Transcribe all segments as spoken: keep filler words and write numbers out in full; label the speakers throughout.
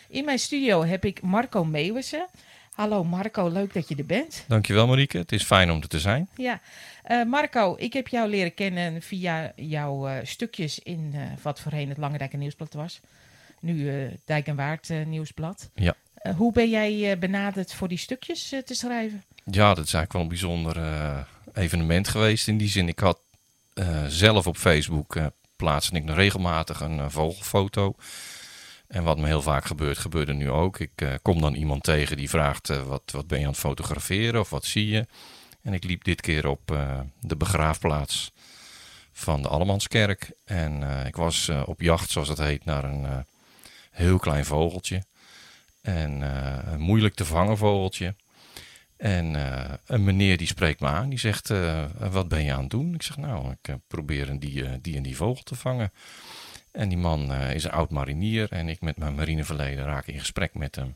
Speaker 1: In mijn studio heb ik Marco Meeuwissen. Hallo Marco, leuk dat je er bent.
Speaker 2: Dankjewel Marieke, het is fijn om er te zijn.
Speaker 1: Ja, uh, Marco, ik heb jou leren kennen via jouw uh, stukjes in uh, wat voorheen het Langendijker Nieuwsblad was. Nu uh, Dijk en Waard uh, Nieuwsblad.
Speaker 2: Ja.
Speaker 1: Uh, hoe ben jij uh, benaderd voor die stukjes uh, te schrijven?
Speaker 2: Ja, dat is eigenlijk wel een bijzonder uh, evenement geweest. In die zin, ik had uh, zelf op Facebook uh, plaatste ik nog regelmatig een uh, vogelfoto. En wat me heel vaak gebeurt, gebeurde nu ook. Ik uh, kom dan iemand tegen die vraagt, uh, wat, wat ben je aan het fotograferen of wat zie je? En ik liep dit keer op uh, de begraafplaats van de Allemanskerk. En uh, ik was uh, op jacht, zoals het heet, naar een uh, heel klein vogeltje. En uh, een moeilijk te vangen vogeltje. En uh, een meneer die spreekt me aan, die zegt, uh, wat ben je aan het doen? Ik zeg, nou, ik uh, probeer een die, uh, die en die vogel te vangen. En die man uh, is een oud marinier en ik met mijn marineverleden raak in gesprek met hem.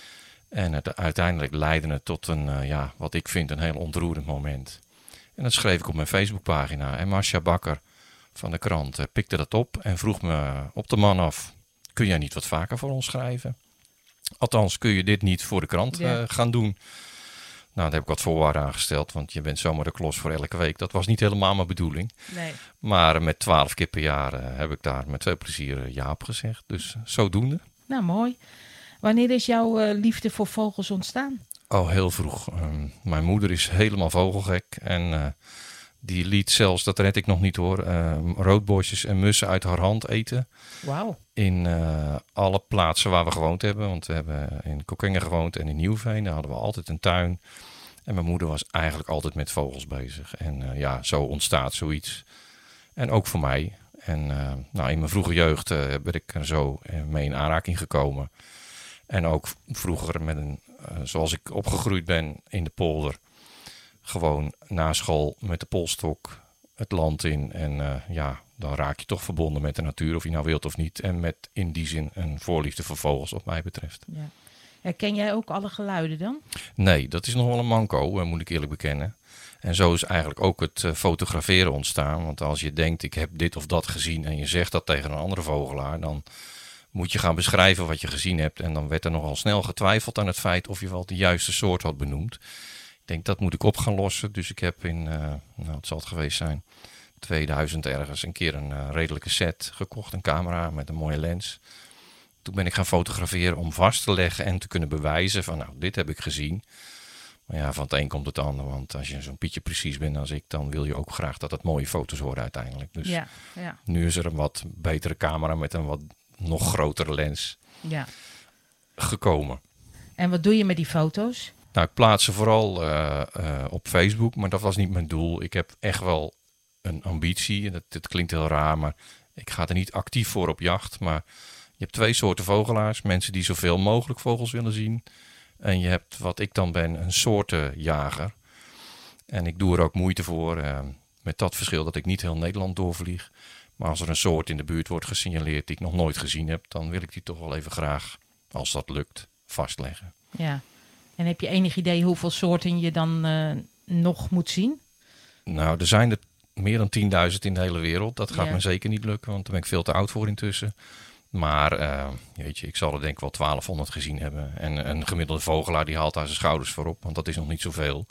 Speaker 2: En het, uiteindelijk leidde het tot een, uh, ja, wat ik vind, een heel ontroerend moment. En dat schreef ik op mijn Facebookpagina. En Marcia Bakker van de krant uh, pikte dat op en vroeg me op de man af, kun jij niet wat vaker voor ons schrijven? Althans, kun je dit niet voor de krant uh, ja. gaan doen? Nou, daar heb ik wat voorwaarden aangesteld, want je bent zomaar de klos voor elke week. Dat was niet helemaal mijn bedoeling.
Speaker 1: Nee.
Speaker 2: Maar met twaalf keer per jaar uh, heb ik daar met veel plezier uh, ja op gezegd. Dus zodoende.
Speaker 1: Nou, mooi. Wanneer is jouw uh, liefde voor vogels ontstaan?
Speaker 2: Oh, heel vroeg. Um, mijn moeder is helemaal vogelgek. En uh, die liet zelfs, dat red ik nog niet hoor, uh, roodborstjes en mussen uit haar hand eten.
Speaker 1: Wauw.
Speaker 2: In uh, alle plaatsen waar we gewoond hebben. Want we hebben in Kockengen gewoond en in Nieuwveen. Daar hadden we altijd een tuin. En mijn moeder was eigenlijk altijd met vogels bezig. En uh, ja, zo ontstaat zoiets. En ook voor mij. En uh, nou, in mijn vroege jeugd uh, ben ik er zo mee in aanraking gekomen. En ook vroeger, met een, uh, zoals ik opgegroeid ben in de polder. Gewoon na school met de polstok het land in. En uh, ja, dan raak je toch verbonden met de natuur, of je nou wilt of niet. En met in die zin een voorliefde voor vogels, wat mij betreft.
Speaker 1: Ja. Herken jij ook alle geluiden dan?
Speaker 2: Nee, dat is nog wel een manco, moet ik eerlijk bekennen. En zo is eigenlijk ook het uh, fotograferen ontstaan. Want als je denkt, ik heb dit of dat gezien en je zegt dat tegen een andere vogelaar, dan moet je gaan beschrijven wat je gezien hebt. En dan werd er nogal snel getwijfeld aan het feit of je wel de juiste soort had benoemd. Ik denk, dat moet ik op gaan lossen. Dus ik heb in, uh, nou, het zal het geweest zijn, tweeduizend ergens een keer een uh, redelijke set gekocht. Een camera met een mooie lens. Toen ben ik gaan fotograferen om vast te leggen en te kunnen bewijzen van, nou, dit heb ik gezien. Maar ja, van het een komt het ander. Want als je zo'n pietje precies bent als ik, dan wil je ook graag dat het mooie foto's worden uiteindelijk. Dus
Speaker 1: ja, ja.
Speaker 2: Nu is er een wat betere camera met een wat nog grotere lens
Speaker 1: ja.
Speaker 2: gekomen.
Speaker 1: En wat doe je met die foto's?
Speaker 2: Nou, ik plaats ze vooral uh, uh, op Facebook, maar dat was niet mijn doel. Ik heb echt wel een ambitie. Dat, dat klinkt heel raar, maar ik ga er niet actief voor op jacht. Maar je hebt twee soorten vogelaars. Mensen die zoveel mogelijk vogels willen zien. En je hebt, wat ik dan ben, een soortenjager. En ik doe er ook moeite voor. Uh, met dat verschil dat ik niet heel Nederland doorvlieg. Maar als er een soort in de buurt wordt gesignaleerd die ik nog nooit gezien heb, dan wil ik die toch wel even graag, als dat lukt, vastleggen.
Speaker 1: Ja. En heb je enig idee hoeveel soorten je dan uh, nog moet zien?
Speaker 2: Nou, er zijn er meer dan tienduizend in de hele wereld. Dat gaat
Speaker 1: ja.
Speaker 2: me zeker niet lukken, want daar ben ik veel te oud voor intussen. Maar uh, weet je, ik zal er denk ik wel twaalfhonderd gezien hebben. En een gemiddelde vogelaar die haalt daar zijn schouders voor op, want dat is nog niet zoveel.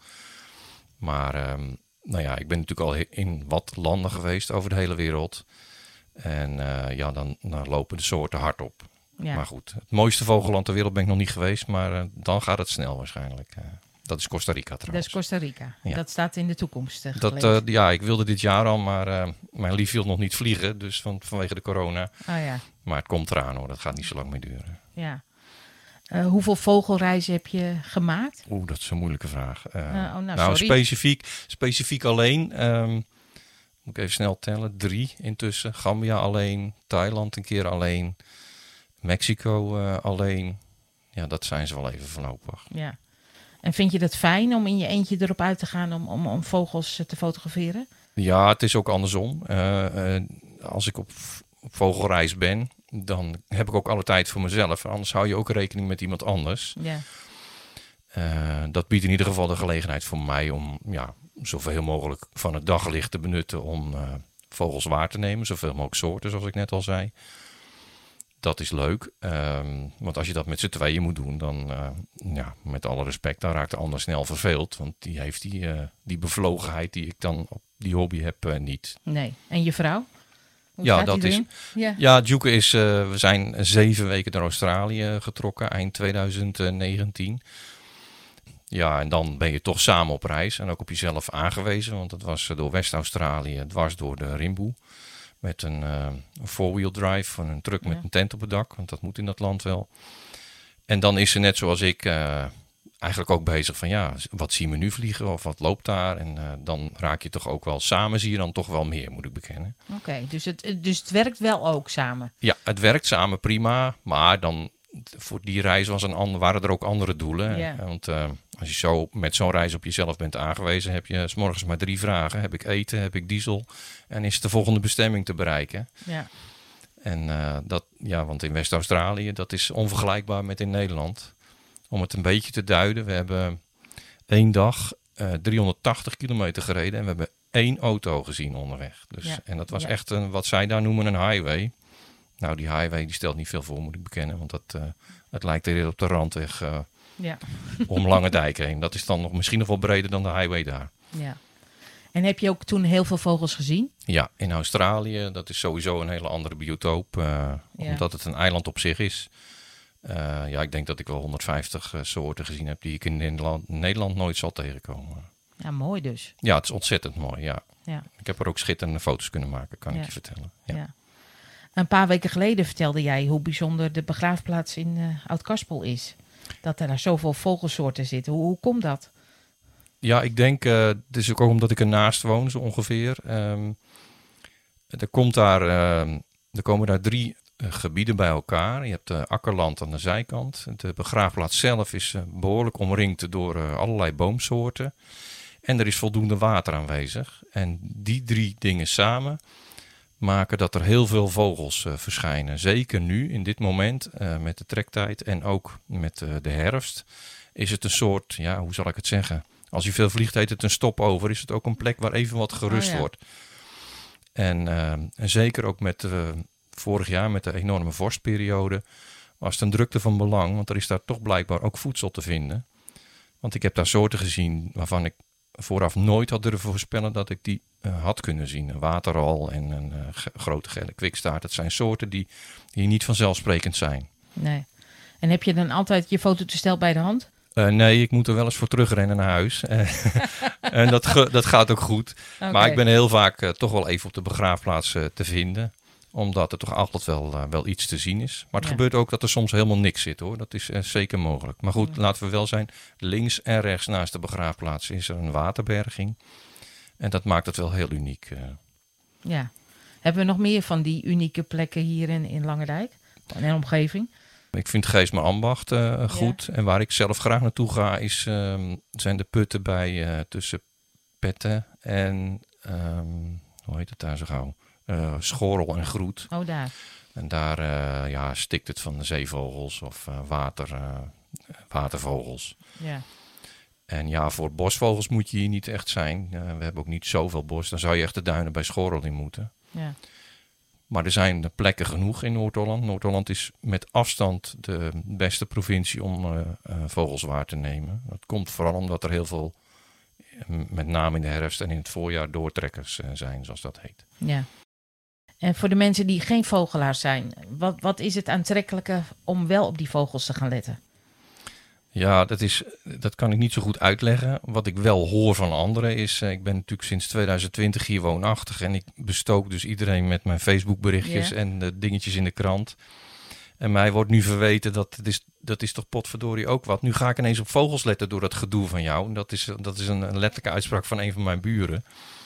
Speaker 2: Maar um, nou ja, ik ben natuurlijk al in wat landen geweest over de hele wereld. En uh, ja, dan, dan lopen de soorten hard op. Ja. Maar goed, het mooiste vogelland ter wereld ben ik nog niet geweest. Maar uh, dan gaat het snel waarschijnlijk. Uh, dat is Costa Rica trouwens.
Speaker 1: Dat is Costa Rica. Ja. Dat staat in de toekomst uh,
Speaker 2: dat, uh, Ja, ik wilde dit jaar al, maar uh, mijn lief wil nog niet vliegen. Dus van, vanwege de corona.
Speaker 1: Oh, ja.
Speaker 2: Maar het komt eraan hoor, dat gaat niet zo lang meer duren.
Speaker 1: Ja. Uh, hoeveel vogelreizen heb je gemaakt?
Speaker 2: Oeh, dat is een moeilijke vraag. Uh, uh, oh, nou,
Speaker 1: nou
Speaker 2: specifiek, specifiek alleen... Um, moet ik even snel tellen. Drie intussen. Gambia alleen. Thailand een keer alleen. Mexico uh, alleen. Ja, dat zijn ze wel even voorlopig.
Speaker 1: Ja. En vind je dat fijn om in je eentje erop uit te gaan om, om, om vogels te fotograferen?
Speaker 2: Ja, het is ook andersom. Uh, uh, als ik op, op vogelreis ben, dan heb ik ook alle tijd voor mezelf. Anders hou je ook rekening met iemand anders.
Speaker 1: Ja.
Speaker 2: Uh, dat biedt in ieder geval de gelegenheid voor mij om ja, zoveel mogelijk van het daglicht te benutten om uh, vogels waar te nemen. Zoveel mogelijk soorten, zoals ik net al zei. dat is leuk. Um, want als je dat met z'n tweeën moet doen, dan, uh, ja, met alle respect, dan raakt de ander snel verveeld. Want die heeft die, uh, die bevlogenheid die ik dan op die hobby heb uh, niet.
Speaker 1: Nee. En je vrouw? Hoe
Speaker 2: ja,
Speaker 1: staat
Speaker 2: dat
Speaker 1: die
Speaker 2: is.
Speaker 1: erin? Ja,
Speaker 2: ja Juke is. Uh, we zijn zeven weken naar Australië getrokken, eind twintig negentien. Ja, en dan ben je toch samen op reis en ook op jezelf aangewezen. Want het was door West-Australië, dwars door de Rimboe. Met een uh, four-wheel drive van een truck met ja. een tent op het dak. Want dat moet in dat land wel. En dan is ze net zoals ik uh, eigenlijk ook bezig van ja, wat zien we nu vliegen of wat loopt daar? En uh, dan raak je toch ook wel samen, zie je dan toch wel meer, moet ik bekennen.
Speaker 1: Oké, okay, dus, het, dus het werkt wel ook samen?
Speaker 2: Ja, het werkt samen prima. Maar dan voor die reis was een ander, waren er ook andere doelen.
Speaker 1: Ja.
Speaker 2: Want uh, als je zo met zo'n reis op jezelf bent aangewezen, heb je 's morgens maar drie vragen. Heb ik eten, heb ik diesel en is de volgende bestemming te bereiken?
Speaker 1: Ja.
Speaker 2: En uh, dat, ja, want in West-Australië, dat is onvergelijkbaar met in Nederland. Om het een beetje te duiden, we hebben één dag uh, driehonderdtachtig kilometer gereden en we hebben één auto gezien onderweg. Dus, ja. En dat was ja. echt een, wat zij daar noemen een highway. Nou, die highway die stelt niet veel voor, moet ik bekennen. Want dat, uh, het lijkt er op de randweg uh, ja. om Lange Dijk heen. Dat is dan nog, misschien nog wel breder dan de highway daar.
Speaker 1: Ja. En heb je ook toen heel veel vogels gezien?
Speaker 2: Ja, in Australië. Dat is sowieso een hele andere biotoop. Uh, ja. Omdat het een eiland op zich is. Uh, ja, ik denk dat ik wel honderdvijftig uh, soorten gezien heb die ik in Nederland, Nederland nooit zal tegenkomen.
Speaker 1: Ja, mooi dus.
Speaker 2: Ja, het is ontzettend mooi, ja.
Speaker 1: ja.
Speaker 2: Ik heb er ook schitterende foto's kunnen maken, kan
Speaker 1: ja.
Speaker 2: ik je vertellen. Ja.
Speaker 1: Ja. Een paar weken geleden vertelde jij hoe bijzonder de begraafplaats in uh, Oud-Karspel is. Dat er daar zoveel vogelsoorten zitten. Hoe, hoe komt dat?
Speaker 2: Ja, ik denk, uh, het is ook omdat ik ernaast woon, zo ongeveer. Um, er, komt daar, uh, er komen daar drie uh, gebieden bij elkaar. Je hebt uh, akkerland aan de zijkant. De begraafplaats zelf is uh, behoorlijk omringd door uh, allerlei boomsoorten. En er is voldoende water aanwezig. En die drie dingen samen maken dat er heel veel vogels uh, verschijnen. Zeker nu, in dit moment, uh, met de trektijd en ook met uh, de herfst, is het een soort, ja, hoe zal ik het zeggen? Als je veel vliegt, heet het een stopover. Is het ook een plek waar even wat gerust oh, ja. wordt. En, uh, en zeker ook met uh, vorig jaar, met de enorme vorstperiode, was het een drukte van belang. Want er is daar toch blijkbaar ook voedsel te vinden. Want ik heb daar soorten gezien waarvan ik vooraf nooit had durven voorspellen dat ik die uh, had kunnen zien. Een waterral en een uh, ge- grote gele kwikstaart. Dat zijn soorten die, die niet vanzelfsprekend zijn.
Speaker 1: Nee. En heb je dan altijd je fototoestel bij de hand?
Speaker 2: Uh, nee, ik moet er wel eens voor terugrennen naar huis. en dat, ge- dat gaat ook goed. Okay. Maar ik ben heel vaak uh, toch wel even op de begraafplaats uh, te vinden. Omdat er toch altijd wel, uh, wel iets te zien is. Maar het ja. gebeurt ook dat er soms helemaal niks zit hoor. Dat is uh, zeker mogelijk. Maar goed, ja. laten we wel zijn. Links en rechts naast de begraafplaats is er een waterberging. En dat maakt het wel heel uniek. Uh.
Speaker 1: Ja. Hebben we nog meer van die unieke plekken hier in, in Langendijk? En in omgeving?
Speaker 2: Ik vind Geesmer Ambacht uh, goed. Ja. En waar ik zelf graag naartoe ga is, um, zijn de putten bij uh, tussen Petten en um, hoe heet het daar zo gauw? Uh, Schorrel en Groet.
Speaker 1: Oh, daar.
Speaker 2: En daar uh, ja, stikt het van de zeevogels of uh, water, uh, watervogels.
Speaker 1: Ja.
Speaker 2: En ja, voor bosvogels moet je hier niet echt zijn. Uh, we hebben ook niet zoveel bos. Dan zou je echt de duinen bij Schorrel in moeten.
Speaker 1: Ja.
Speaker 2: Maar er zijn plekken genoeg in Noord-Holland. Noord-Holland is met afstand de beste provincie om uh, uh, vogels waar te nemen. Dat komt vooral omdat er heel veel, met name in de herfst en in het voorjaar, doortrekkers uh, zijn, zoals dat heet.
Speaker 1: Ja. En voor de mensen die geen vogelaars zijn, wat, wat is het aantrekkelijke om wel op die vogels te gaan letten?
Speaker 2: Ja, dat, is, dat kan ik niet zo goed uitleggen. Wat ik wel hoor van anderen is, ik ben natuurlijk sinds twintig twintig hier woonachtig en ik bestook dus iedereen met mijn Facebook berichtjes ja. en de dingetjes in de krant. En mij wordt nu verweten dat het is, dat is toch potverdorie ook wat. Nu ga ik ineens op vogels letten door dat gedoe van jou. En dat is, dat is een, een letterlijke uitspraak van een van mijn buren.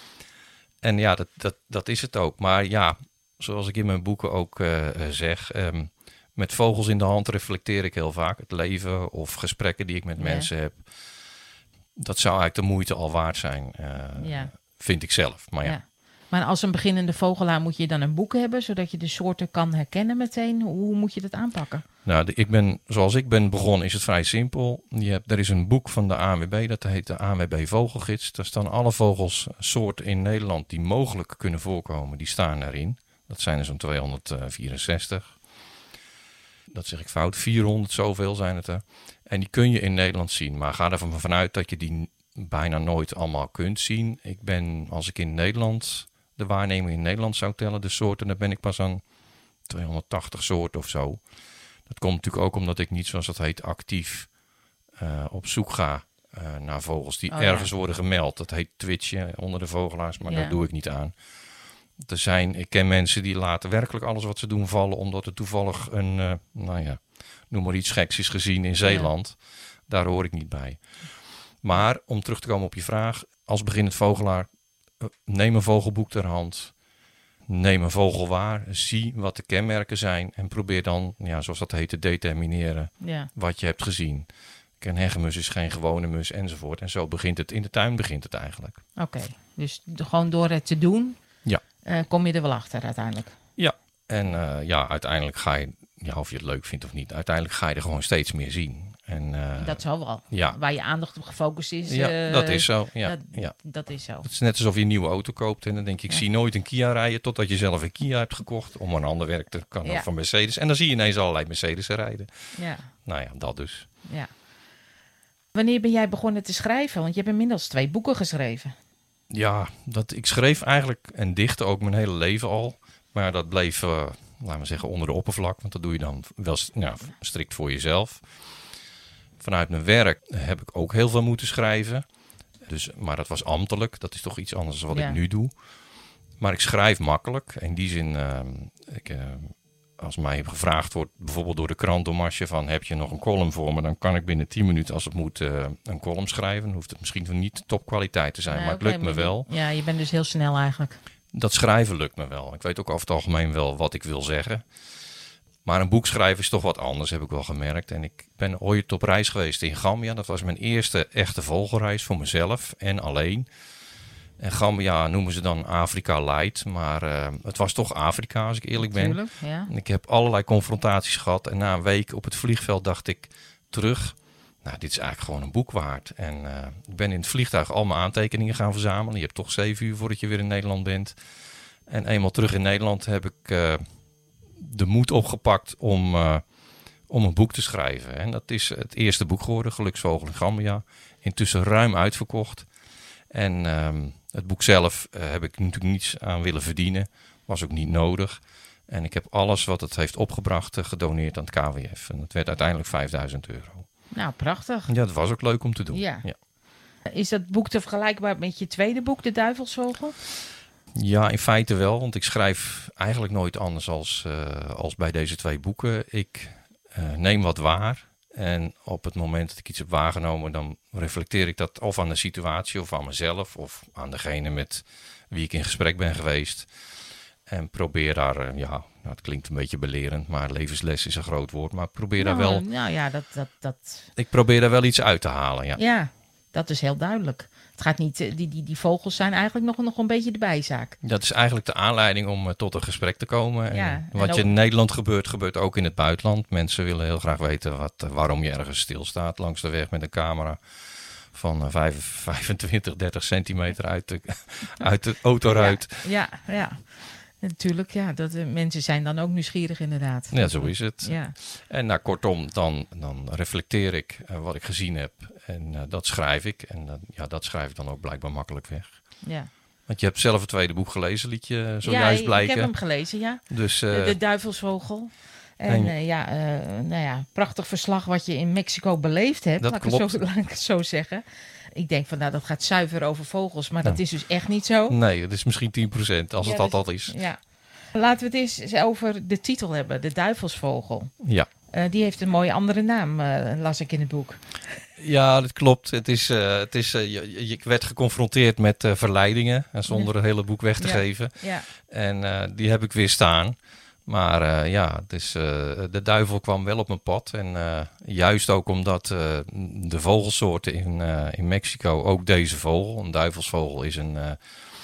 Speaker 2: En ja, dat, dat, dat is het ook. Maar ja, zoals ik in mijn boeken ook uh, zeg, um, met vogels in de hand reflecteer ik heel vaak het leven of gesprekken die ik met ja. mensen heb. Dat zou eigenlijk de moeite al waard zijn, uh, ja. vind ik zelf. Maar, ja. Ja.
Speaker 1: Maar als een beginnende vogelaar moet je dan een boek hebben, zodat je de soorten kan herkennen meteen. Hoe moet je dat aanpakken?
Speaker 2: Nou, de, ik ben, zoals ik ben begonnen is het vrij simpel. Je hebt, er is een boek van de A N W B, dat heet de A N W B Vogelgids. Daar staan alle vogelsoorten in Nederland die mogelijk kunnen voorkomen, die staan erin. Dat zijn er zo'n tweehonderdvierenzestig. dat zeg ik fout, vierhonderd zoveel zijn het er. En die kun je in Nederland zien. Maar ga ervan vanuit dat je die bijna nooit allemaal kunt zien. Ik ben, als ik in Nederland, de waarneming in Nederland zou tellen, de soorten, dan ben ik pas aan tweehonderdtachtig soorten of zo. Dat komt natuurlijk ook omdat ik niet, zoals dat heet, actief uh, op zoek ga uh, naar vogels die oh, ergens ja. worden gemeld. Dat heet twitchen onder de vogelaars, maar ja. daar doe ik niet aan. Er zijn, ik ken mensen die laten werkelijk alles wat ze doen vallen, omdat er toevallig een, uh, nou ja, noem maar iets geks is gezien in Zeeland. Ja. Daar hoor ik niet bij. Maar om terug te komen op je vraag, als beginnend vogelaar, uh, neem een vogelboek ter hand. Neem een vogel waar, zie wat de kenmerken zijn en probeer dan, ja, zoals dat heet, te determineren ja. wat je hebt gezien. Een hegemus is geen gewone mus enzovoort. En zo begint het, in de tuin begint het eigenlijk.
Speaker 1: Oké, okay, dus gewoon door het te doen,
Speaker 2: ja.
Speaker 1: uh, kom je er wel achter uiteindelijk.
Speaker 2: Ja, en uh, ja, uiteindelijk ga je, ja, of je het leuk vindt of niet, uiteindelijk ga je er gewoon steeds meer zien. En, uh,
Speaker 1: dat zal wel.
Speaker 2: Ja.
Speaker 1: Waar je aandacht op gefocust is.
Speaker 2: Ja,
Speaker 1: uh,
Speaker 2: dat is zo. Ja,
Speaker 1: dat,
Speaker 2: ja.
Speaker 1: dat is zo.
Speaker 2: Het is net alsof je een nieuwe auto koopt en dan denk je, ik ja. zie nooit een Kia rijden totdat je zelf een Kia hebt gekocht. Om een ander werk te kan ja. van Mercedes. En dan zie je ineens allerlei Mercedes rijden. Ja. Nou ja, dat dus.
Speaker 1: Ja. Wanneer ben jij begonnen te schrijven? Want je hebt inmiddels twee boeken geschreven.
Speaker 2: Ja, dat, ik schreef eigenlijk en dichtte ook mijn hele leven al. Maar dat bleef, uh, laten we zeggen, onder de oppervlak. Want dat doe je dan wel nou, strikt voor jezelf. Vanuit mijn werk heb ik ook heel veel moeten schrijven. Dus, maar dat was ambtelijk. Dat is toch iets anders dan wat ja. ik nu doe. Maar ik schrijf makkelijk. In die zin, uh, ik, uh, als mij gevraagd wordt, bijvoorbeeld door de krant, door Marsje, van heb je nog een column voor me? Dan kan ik binnen tien minuten, als het moet, uh, een column schrijven. Dan hoeft het misschien niet topkwaliteit te zijn, nee, maar het lukt me wel.
Speaker 1: Ja, je bent dus heel snel eigenlijk.
Speaker 2: Dat schrijven lukt me wel. Ik weet ook over het algemeen wel wat ik wil zeggen. Maar een boek schrijven is toch wat anders, heb ik wel gemerkt. En ik ben ooit op reis geweest in Gambia. Dat was mijn eerste echte vogelreis voor mezelf en alleen. En Gambia noemen ze dan Afrika Light. Maar uh, het was toch Afrika, als ik eerlijk ben.
Speaker 1: Tuurlijk, ja.
Speaker 2: Ik heb allerlei confrontaties gehad. En na een week op het vliegveld dacht ik terug, nou, dit is eigenlijk gewoon een boek waard. En uh, ik ben in het vliegtuig al mijn aantekeningen gaan verzamelen. Je hebt toch zeven uur voordat je weer in Nederland bent. En eenmaal terug in Nederland heb ik Uh, de moed opgepakt om, uh, om een boek te schrijven. En dat is het eerste boek geworden, Geluksvogel in Gambia. Intussen ruim uitverkocht. En um, het boek zelf uh, heb ik natuurlijk niets aan willen verdienen. Was ook niet nodig. En ik heb alles wat het heeft opgebracht uh, gedoneerd aan het K W F. En dat werd uiteindelijk vijfduizend euro.
Speaker 1: Nou, prachtig.
Speaker 2: Ja, dat was ook leuk om te doen.
Speaker 1: Ja. Ja. Is dat boek te vergelijkbaar met je tweede boek, De Duivelsvogel?
Speaker 2: Ja, in feite wel, want ik schrijf eigenlijk nooit anders als, uh, als bij deze twee boeken. Ik uh, neem wat waar en op het moment dat ik iets heb waargenomen, dan reflecteer ik dat of aan de situatie of aan mezelf of aan degene met wie ik in gesprek ben geweest. En probeer daar, uh, ja, nou, het klinkt een beetje belerend, maar levensles is een groot woord, maar ik probeer
Speaker 1: nou,
Speaker 2: daar wel...
Speaker 1: Nou ja, dat, dat, dat...
Speaker 2: Ik probeer daar wel iets uit te halen, ja.
Speaker 1: Ja, dat is heel duidelijk. Het gaat niet, die, die, die vogels zijn eigenlijk nog, nog een beetje de bijzaak.
Speaker 2: Dat is eigenlijk de aanleiding om uh, tot een gesprek te komen. En
Speaker 1: ja,
Speaker 2: wat
Speaker 1: en
Speaker 2: je
Speaker 1: ook...
Speaker 2: in Nederland gebeurt, gebeurt ook in het buitenland. Mensen willen heel graag weten wat, uh, waarom je ergens stilstaat langs de weg met een camera van uh, vijfentwintig, dertig centimeter uit de, uit de autoruit.
Speaker 1: Ja, ja, ja. Natuurlijk, ja. Dat, uh, mensen zijn dan ook nieuwsgierig inderdaad.
Speaker 2: Ja, zo is het.
Speaker 1: Ja.
Speaker 2: En nou, kortom, dan, dan reflecteer ik uh, wat ik gezien heb. En uh, dat schrijf ik. En uh, ja, dat schrijf ik dan ook blijkbaar makkelijk weg.
Speaker 1: Ja.
Speaker 2: Want je hebt zelf het tweede boek gelezen, liet je zojuist
Speaker 1: ja,
Speaker 2: blijken.
Speaker 1: Ja, ik heb hem gelezen, ja.
Speaker 2: Dus, uh,
Speaker 1: de, de Duivelsvogel. En, en uh, ja, uh, nou ja, prachtig verslag wat je in Mexico beleefd hebt.
Speaker 2: Dat
Speaker 1: laat
Speaker 2: klopt.
Speaker 1: Ik, zo, laat ik het zo zeggen. Ik denk van, nou, dat gaat zuiver over vogels. Maar
Speaker 2: ja.
Speaker 1: dat is dus echt niet zo.
Speaker 2: Nee, het is misschien tien procent, als
Speaker 1: ja,
Speaker 2: het dat
Speaker 1: dus,
Speaker 2: al is.
Speaker 1: Ja. Laten we het eens over de titel hebben. De Duivelsvogel.
Speaker 2: Ja.
Speaker 1: Uh, die heeft een mooie andere naam, uh, las ik in het boek.
Speaker 2: Ja, dat klopt. Het is, uh, het is, uh, je, je werd geconfronteerd met uh, verleidingen. En zonder het hele boek weg te
Speaker 1: ja.
Speaker 2: geven.
Speaker 1: Ja.
Speaker 2: En uh, die heb ik weerstaan. Maar uh, ja, het is, uh, de duivel kwam wel op mijn pad. En uh, juist ook omdat uh, de vogelsoorten in, uh, in Mexico, ook deze vogel, een duivelsvogel, is een... Uh,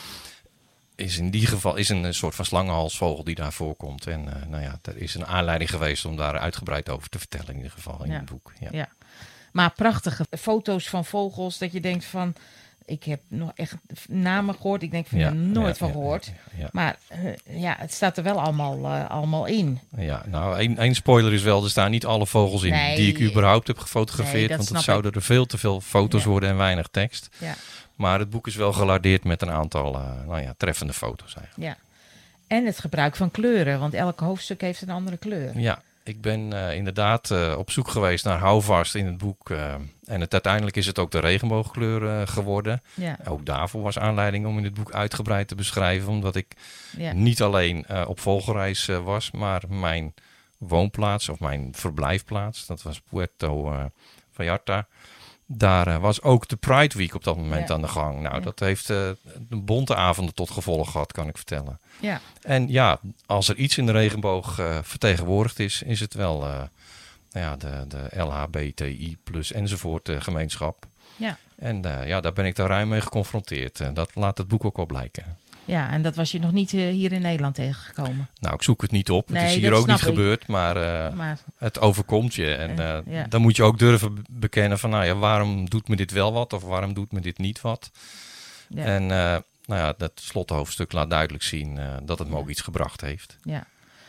Speaker 2: is in die geval is een soort van slangenhalsvogel die daar voorkomt. En uh, nou ja, er is een aanleiding geweest om daar uitgebreid over te vertellen in ieder geval in
Speaker 1: ja.
Speaker 2: het boek. Ja.
Speaker 1: Ja. Maar prachtige foto's van vogels dat je denkt van, Ik heb nog echt namen gehoord. Ik denk van,
Speaker 2: Ja,
Speaker 1: er nooit
Speaker 2: ja,
Speaker 1: van
Speaker 2: ja,
Speaker 1: gehoord.
Speaker 2: ja, ja.
Speaker 1: Maar uh, ja, het staat er wel allemaal, uh, allemaal in.
Speaker 2: Ja, nou, één, één spoiler is wel, er staan niet alle vogels in
Speaker 1: Nee.
Speaker 2: die ik überhaupt heb gefotografeerd.
Speaker 1: Nee, dat
Speaker 2: want
Speaker 1: snap
Speaker 2: het zouden
Speaker 1: ik.
Speaker 2: er veel te veel foto's
Speaker 1: Ja.
Speaker 2: worden en weinig tekst.
Speaker 1: Ja.
Speaker 2: Maar het boek is wel gelardeerd met een aantal uh, nou ja, treffende foto's eigenlijk.
Speaker 1: Ja. En het gebruik van kleuren, want elk hoofdstuk heeft een andere kleur.
Speaker 2: Ja, ik ben uh, inderdaad uh, op zoek geweest naar houvast in het boek. Uh, en het, uiteindelijk is het ook de regenboogkleur uh, geworden.
Speaker 1: Ja.
Speaker 2: Ook daarvoor was aanleiding om in het boek uitgebreid te beschrijven. Omdat ik
Speaker 1: Ja.
Speaker 2: niet alleen uh, op vogelreis uh, was, maar mijn woonplaats of mijn verblijfplaats, dat was Puerto uh, Vallarta. Daar uh, was ook de Pride Week op dat moment
Speaker 1: Ja.
Speaker 2: aan de gang. Nou,
Speaker 1: Ja.
Speaker 2: dat heeft uh, een bonte avonden tot gevolg gehad, kan ik vertellen.
Speaker 1: Ja.
Speaker 2: En ja, als er iets in de regenboog uh, vertegenwoordigd is, is het wel uh, nou ja, de, de L H B T I plus enzovoort uh, gemeenschap.
Speaker 1: Ja.
Speaker 2: En uh, ja, daar ben ik daar ruim mee geconfronteerd. En dat laat het boek ook wel blijken.
Speaker 1: Ja, en dat was je nog niet uh, hier in Nederland tegengekomen.
Speaker 2: Nou, ik zoek het niet op.
Speaker 1: Nee,
Speaker 2: het is hier
Speaker 1: dat
Speaker 2: ook niet
Speaker 1: snap ik.
Speaker 2: gebeurd, maar, uh,
Speaker 1: Maar
Speaker 2: het overkomt je. En uh,
Speaker 1: ja.
Speaker 2: dan moet je ook durven bekennen van, nou ja, waarom doet me dit wel wat of waarom doet me dit niet wat?
Speaker 1: ja.
Speaker 2: En uh, nou ja, dat slothoofdstuk laat duidelijk zien uh, dat het me ook iets gebracht heeft.
Speaker 1: Ja.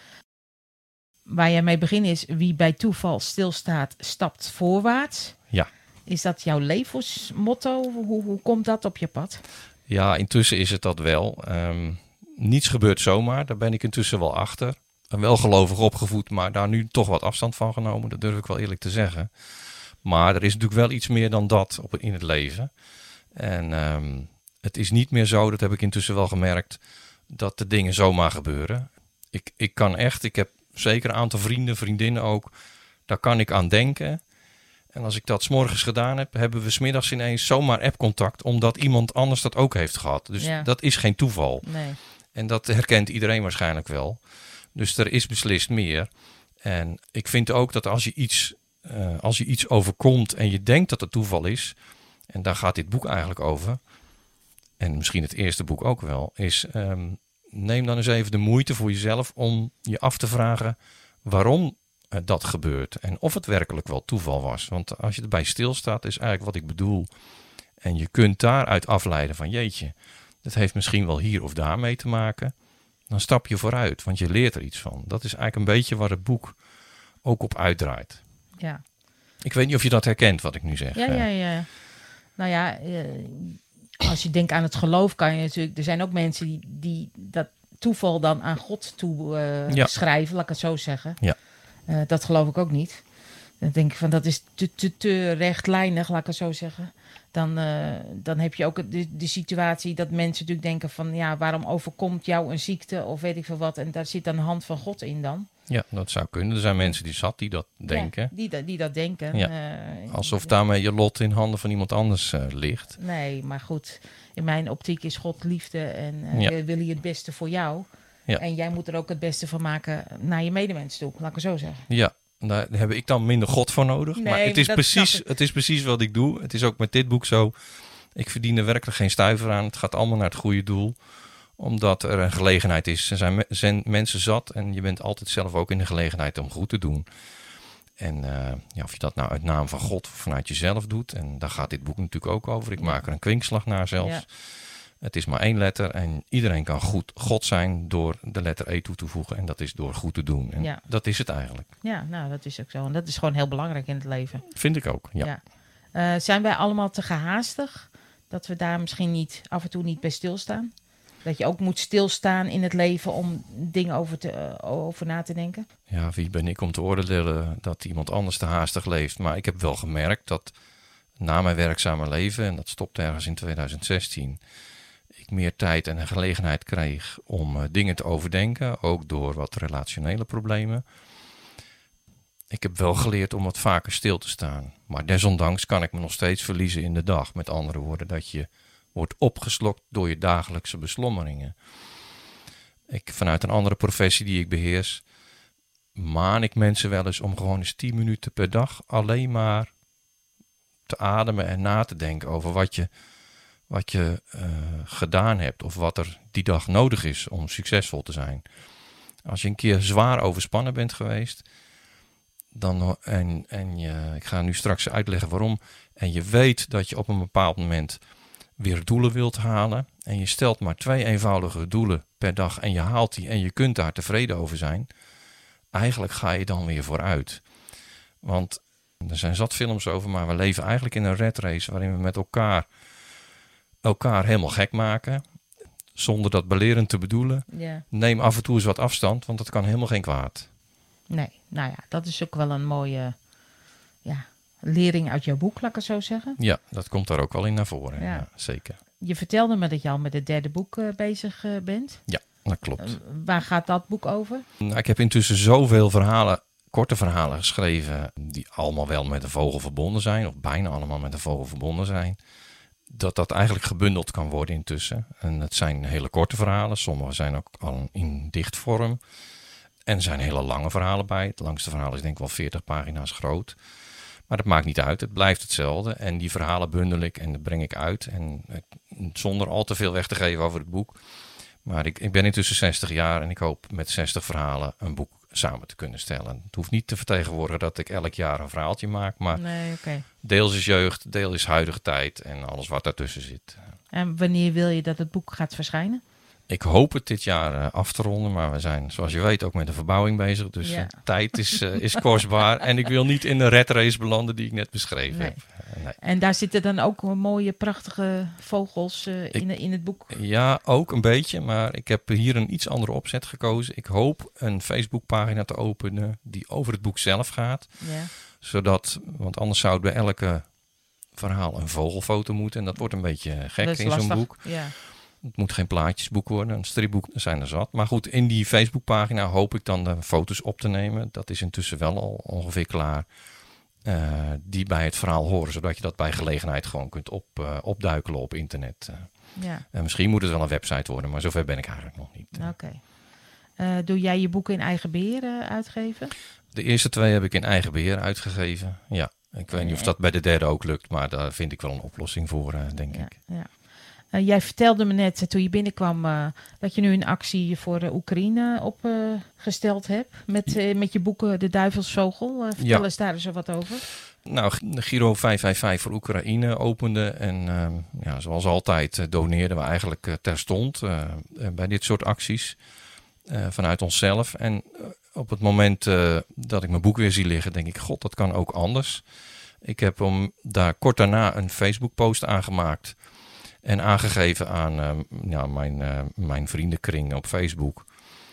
Speaker 1: Waar jij mee begint is, wie bij toeval stilstaat, stapt voorwaarts.
Speaker 2: Ja.
Speaker 1: Is dat jouw levensmotto? Hoe, hoe komt dat op je pad?
Speaker 2: Ja, intussen is het dat wel. Um, niets gebeurt zomaar, daar ben ik intussen wel achter. Wel gelovig opgevoed, maar daar nu toch wat afstand van genomen. Dat durf ik wel eerlijk te zeggen. Maar er is natuurlijk wel iets meer dan dat op, in het leven. En um, het is niet meer zo, dat heb ik intussen wel gemerkt, dat de dingen zomaar gebeuren. Ik, ik kan echt, ik heb zeker een aantal vrienden, vriendinnen ook, daar kan ik aan denken. En als ik dat 's morgens gedaan heb, hebben we 's middags ineens zomaar appcontact, omdat iemand anders dat ook heeft gehad. Dus
Speaker 1: Ja.
Speaker 2: dat is geen toeval.
Speaker 1: Nee.
Speaker 2: En dat herkent iedereen waarschijnlijk wel. Dus er is beslist meer. En ik vind ook dat als je iets, uh, als je iets overkomt en je denkt dat het toeval is, en daar gaat dit boek eigenlijk over, en misschien het eerste boek ook wel, is um, neem dan eens even de moeite voor jezelf om je af te vragen waarom uh, dat gebeurt. En of het werkelijk wel toeval was. Want als je erbij stilstaat, is eigenlijk wat ik bedoel. En je kunt daaruit afleiden van jeetje, dat heeft misschien wel hier of daar mee te maken. Dan stap je vooruit, want je leert er iets van. Dat is eigenlijk een beetje waar het boek ook op uitdraait.
Speaker 1: Ja.
Speaker 2: Ik weet niet of je dat herkent, wat ik nu zeg.
Speaker 1: Ja, ja, ja. Nou ja, uh, als je denkt aan het geloof, kan je natuurlijk. Er zijn ook mensen die, die dat toeval dan aan God toe uh,
Speaker 2: Ja.
Speaker 1: schrijven, laat ik het zo zeggen.
Speaker 2: Ja.
Speaker 1: Uh, dat geloof ik ook niet. Dan denk ik van dat is te, te, te rechtlijnig, laat ik het zo zeggen. Dan, uh, dan heb je ook de, de situatie dat mensen natuurlijk denken van ja, waarom overkomt jou een ziekte of weet ik veel wat. En daar zit dan de hand van God in dan.
Speaker 2: Ja, dat zou kunnen. Er zijn mensen die zat die dat denken.
Speaker 1: Ja, die, dat- die dat denken.
Speaker 2: Ja.
Speaker 1: Uh,
Speaker 2: Alsof daarmee je lot in handen van iemand anders uh, ligt.
Speaker 1: Nee, maar goed. In mijn optiek is God liefde en uh,
Speaker 2: Ja.
Speaker 1: wil hij het beste voor jou.
Speaker 2: Ja.
Speaker 1: En jij moet er ook het beste van maken naar je medemens toe, laat ik het zo zeggen.
Speaker 2: Ja, daar heb ik dan minder God voor nodig.
Speaker 1: Nee,
Speaker 2: maar het
Speaker 1: maar
Speaker 2: is,
Speaker 1: dat
Speaker 2: precies,
Speaker 1: snap ik.
Speaker 2: het is precies wat ik doe. Het is ook met dit boek zo. Ik verdien er werkelijk geen stuiver aan. Het gaat allemaal naar het goede doel. Omdat er een gelegenheid is. Er zijn, me- zijn mensen zat en je bent altijd zelf ook in de gelegenheid om goed te doen. En uh, ja, of je dat nou uit naam van God of vanuit jezelf doet. En daar gaat dit boek natuurlijk ook over. Ik
Speaker 1: Ja.
Speaker 2: maak er een kwinkslag naar zelfs.
Speaker 1: Ja.
Speaker 2: Het is maar één letter en iedereen kan goed God zijn door de letter E toe te voegen. En dat is door goed te doen. En
Speaker 1: Ja.
Speaker 2: dat is het eigenlijk.
Speaker 1: Ja, nou, dat is ook zo. En dat is gewoon heel belangrijk in het leven.
Speaker 2: Vind ik ook, ja.
Speaker 1: Ja. Uh, zijn wij allemaal te gehaastig? Dat we daar misschien niet af en toe niet bij stilstaan? Dat je ook moet stilstaan in het leven om dingen over, te, uh, over na te denken?
Speaker 2: Ja, wie ben ik om te oordelen dat iemand anders te haastig leeft. Maar ik heb wel gemerkt dat na mijn werkzame leven, en dat stopt ergens in tweeduizend zestien... ik meer tijd en een gelegenheid kreeg om uh, dingen te overdenken. Ook door wat relationele problemen. Ik heb wel geleerd om wat vaker stil te staan. Maar desondanks kan ik me nog steeds verliezen in de dag. Met andere woorden, dat je wordt opgeslokt door je dagelijkse beslommeringen. Ik, vanuit een andere professie die ik beheers, maan ik mensen wel eens om gewoon eens tien minuten per dag alleen maar te ademen en na te denken over wat je, wat je uh, gedaan hebt. Of wat er die dag nodig is om succesvol te zijn. Als je een keer zwaar overspannen bent geweest, dan, en, en je, ik ga nu straks uitleggen waarom. En je weet dat je op een bepaald moment weer doelen wilt halen en je stelt maar twee eenvoudige doelen per dag en je haalt die en je kunt daar tevreden over zijn, eigenlijk ga je dan weer vooruit. Want er zijn zat films over, maar we leven eigenlijk in een rat race waarin we met elkaar elkaar helemaal gek maken, zonder dat belerend te bedoelen.
Speaker 1: Ja.
Speaker 2: Neem af en toe eens wat afstand, want dat kan helemaal geen kwaad.
Speaker 1: Nee, nou ja, dat is ook wel een mooie ja, lering uit jouw boek, laat ik het zo zeggen.
Speaker 2: Ja, dat komt daar ook wel in naar voren. Ja. Ja, zeker.
Speaker 1: Je vertelde me dat je al met het derde boek uh, bezig uh, bent.
Speaker 2: Ja, dat klopt.
Speaker 1: Uh, waar gaat dat boek over?
Speaker 2: Nou, ik heb intussen zoveel verhalen, korte verhalen geschreven, die allemaal wel met een vogel verbonden zijn, of bijna allemaal met een vogel verbonden zijn, dat dat eigenlijk gebundeld kan worden intussen. En het zijn hele korte verhalen, sommige zijn ook al in dichtvorm. En er zijn hele lange verhalen bij. Het langste verhaal is denk ik wel veertig pagina's groot. Maar dat maakt niet uit, het blijft hetzelfde. En die verhalen bundel ik en dat breng ik uit. En zonder al te veel weg te geven over het boek. Maar ik, ik ben intussen zestig jaar en ik hoop met zestig verhalen een boek samen te kunnen stellen. Het hoeft niet te vertegenwoordigen dat ik elk jaar een verhaaltje maak. Maar
Speaker 1: nee, okay.
Speaker 2: deels is jeugd, deels is huidige tijd en alles wat daartussen zit.
Speaker 1: En wanneer wil je dat het boek gaat verschijnen?
Speaker 2: Ik hoop het dit jaar uh, af te ronden, maar we zijn, zoals je weet, ook met de verbouwing bezig. Dus
Speaker 1: ja.
Speaker 2: uh, tijd is, uh, is kostbaar. En ik wil niet in de red race belanden die ik net beschreven
Speaker 1: nee.
Speaker 2: heb. Uh, nee.
Speaker 1: En daar zitten dan ook mooie, prachtige vogels uh, ik, in, in het boek?
Speaker 2: Ja, ook een beetje. Maar ik heb hier een iets andere opzet gekozen. Ik hoop een Facebookpagina te openen die over het boek zelf gaat.
Speaker 1: Ja.
Speaker 2: Zodat, want anders zou het bij elke verhaal een vogelfoto moeten. En dat wordt een beetje gek in zo'n boek.
Speaker 1: Ja.
Speaker 2: Het moet geen plaatjesboek worden, een stripboek zijn er zat. Maar goed, in die Facebookpagina hoop ik dan de foto's op te nemen. Dat is intussen wel al ongeveer klaar. Uh, die bij het verhaal horen, zodat je dat bij gelegenheid gewoon kunt op, uh, opduikelen op internet. Uh,
Speaker 1: ja.
Speaker 2: uh, misschien moet het wel een website worden, maar zover ben ik eigenlijk nog niet.
Speaker 1: Oké. Okay. Uh, doe jij je boeken in eigen beheer uh, uitgeven?
Speaker 2: De eerste twee heb ik in eigen beheer uitgegeven. Ja, ik weet niet of dat bij de derde ook lukt, maar daar vind ik wel een oplossing voor, uh, denk
Speaker 1: ja,
Speaker 2: ik.
Speaker 1: Ja. Uh, jij vertelde me net, uh, toen je binnenkwam, uh, dat je nu een actie voor uh, Oekraïne opgesteld uh, hebt. Met, uh, met je boeken De Duivelsvogel. Uh, vertel ja. eens daar eens wat over.
Speaker 2: Nou, Giro vijf vijf vijf voor Oekraïne opende. En uh, ja, zoals altijd uh, doneerden we eigenlijk uh, terstond uh, uh, bij dit soort acties. Uh, vanuit onszelf. En uh, op het moment uh, dat ik mijn boek weer zie liggen, denk ik, god, dat kan ook anders. Ik heb om daar kort daarna een Facebook post aangemaakt. En aangegeven aan uh, ja, mijn, uh, mijn vriendenkring op Facebook.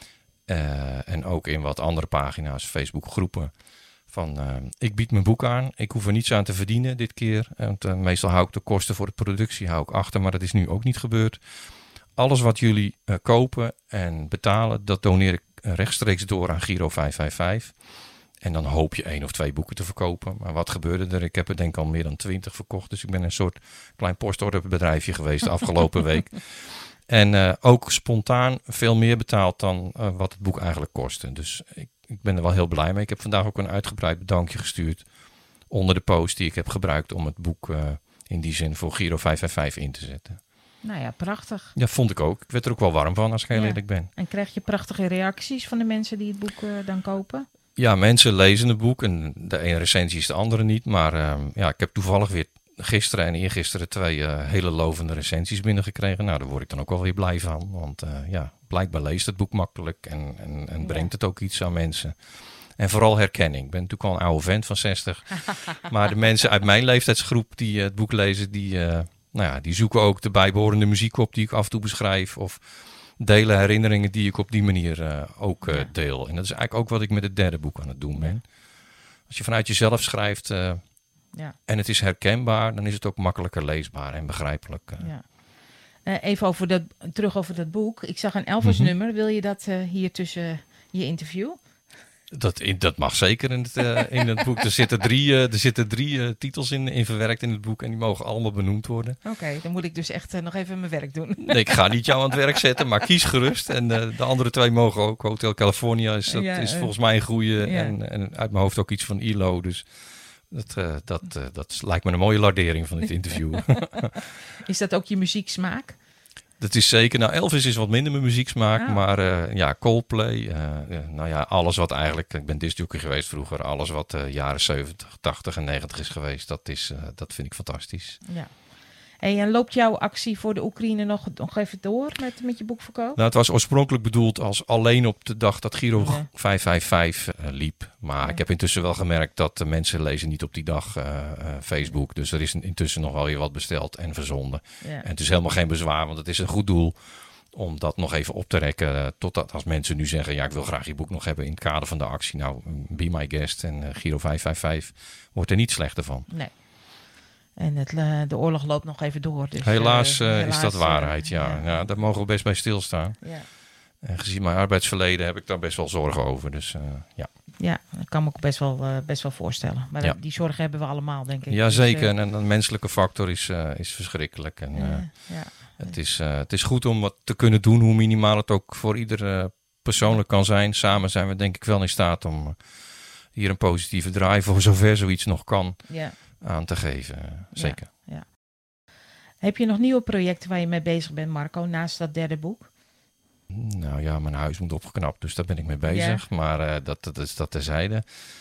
Speaker 2: Uh, en ook in wat andere pagina's, Facebook groepen. Van uh, ik bied mijn boek aan. Ik hoef er niets aan te verdienen dit keer. Want uh, meestal hou ik de kosten voor de productie hou ik achter. Maar dat is nu ook niet gebeurd. Alles wat jullie uh, kopen en betalen, dat doneer ik rechtstreeks door aan Giro vijf vijf vijf. En dan hoop je één of twee boeken te verkopen. Maar wat gebeurde er? Ik heb er denk ik al meer dan twintig verkocht. Dus ik ben een soort klein postorderbedrijfje geweest de afgelopen week. En uh, ook spontaan veel meer betaald dan uh, wat het boek eigenlijk kostte. Dus ik, ik ben er wel heel blij mee. Ik heb vandaag ook een uitgebreid bedankje gestuurd onder de post die ik heb gebruikt om het boek uh, in die zin voor Giro vijf vijf vijf in te zetten.
Speaker 1: Nou ja, prachtig.
Speaker 2: Ja, vond ik ook. Ik werd er ook wel warm van als ik heel
Speaker 1: ja.
Speaker 2: eerlijk ben.
Speaker 1: En krijg je prachtige reacties van de mensen die het boek uh, dan kopen?
Speaker 2: Ja, mensen lezen het boek en de ene recensie is de andere niet. Maar uh, ja, ik heb toevallig weer gisteren en eergisteren twee uh, hele lovende recensies binnengekregen. Nou, daar word ik dan ook wel weer blij van. Want uh, ja, blijkbaar leest het boek makkelijk en, en, en brengt het ook iets aan mensen. En vooral herkenning. Ik ben natuurlijk al een oude vent van zestig. Maar de mensen uit mijn leeftijdsgroep die uh, het boek lezen, die, uh, nou ja, die zoeken ook de bijbehorende muziek op die ik af en toe beschrijf. Of delen herinneringen die ik op die manier uh, ook uh, deel. En dat is eigenlijk ook wat ik met het derde boek aan het doen ben. Als je vanuit jezelf schrijft uh, ja. en het is herkenbaar, dan is het ook makkelijker leesbaar en begrijpelijk. Uh.
Speaker 1: Ja. Uh, even over dat, terug over dat boek. Ik zag een Elvis-nummer. Mm-hmm. Wil je dat uh, hier tussen je interview?
Speaker 2: Dat, dat mag zeker in het, uh, in het boek. Er zitten drie, uh, er zitten drie uh, titels in, in verwerkt in het boek en die mogen allemaal benoemd worden.
Speaker 1: Oké, okay, dan moet ik dus echt uh, nog even mijn werk doen.
Speaker 2: Nee, ik ga niet jou aan het werk zetten, maar kies gerust. En uh, de andere twee mogen ook. Hotel California is, dat ja, is uh, volgens mij een goede ja. en, en uit mijn hoofd ook iets van I L O. Dus dat, uh, dat, uh, dat lijkt me een mooie lardering van dit interview.
Speaker 1: Is dat ook je muzieksmaak?
Speaker 2: Dat is zeker. Nou, Elvis is wat minder mijn muzieksmaak. Ah. Maar uh, ja, Coldplay. Uh, ja, nou ja, alles wat eigenlijk... Ik ben discjockey geweest vroeger. Alles wat uh, jaren zeventig, tachtig en negentig is geweest. Dat, is, uh, dat vind ik fantastisch.
Speaker 1: Ja. Hey, en loopt jouw actie voor de Oekraïne nog, nog even door met, met je boekverkoop?
Speaker 2: Nou, het was oorspronkelijk bedoeld als alleen op de dag dat Giro
Speaker 1: Ja.
Speaker 2: vijf vijf vijf uh, liep. Maar
Speaker 1: Ja.
Speaker 2: ik heb intussen wel gemerkt dat de mensen lezen niet op die dag uh, uh, Facebook. Dus er is intussen nog wel weer wat besteld en verzonden.
Speaker 1: Ja.
Speaker 2: En het is helemaal geen bezwaar, want het is een goed doel om dat nog even op te rekken. Uh, totdat als mensen nu zeggen, ja, ik wil graag je boek nog hebben in het kader van de actie. Nou, be my guest en uh, Giro vijf vijf vijf wordt er niet slechter van.
Speaker 1: Nee. En het, uh, de oorlog loopt nog even door. Dus,
Speaker 2: helaas, uh,
Speaker 1: uh,
Speaker 2: helaas is dat waarheid,
Speaker 1: uh,
Speaker 2: ja.
Speaker 1: ja.
Speaker 2: ja. Daar mogen we best bij stilstaan.
Speaker 1: Ja.
Speaker 2: En gezien mijn arbeidsverleden heb ik daar best wel zorgen over. Dus uh, ja.
Speaker 1: Ja, dat kan me ook best wel, uh, best wel voorstellen. Maar
Speaker 2: Ja.
Speaker 1: die zorgen hebben we allemaal, denk ik.
Speaker 2: Ja, zeker.
Speaker 1: Dus, uh,
Speaker 2: En een, een menselijke factor is, uh, is verschrikkelijk. En, uh,
Speaker 1: uh, ja.
Speaker 2: het, is, uh, het is goed om wat te kunnen doen, hoe minimaal het ook voor ieder uh, persoonlijk kan zijn. Samen zijn we denk ik wel in staat om uh, hier een positieve draai voor zover zoiets nog kan
Speaker 1: Ja.
Speaker 2: aan te geven. Uh, zeker.
Speaker 1: Ja, ja. Heb je nog nieuwe projecten waar je mee bezig bent, Marco, naast dat derde boek?
Speaker 2: Nou ja, mijn huis moet opgeknapt, dus daar ben ik mee bezig.
Speaker 1: Ja.
Speaker 2: Maar uh, dat, dat is dat terzijde.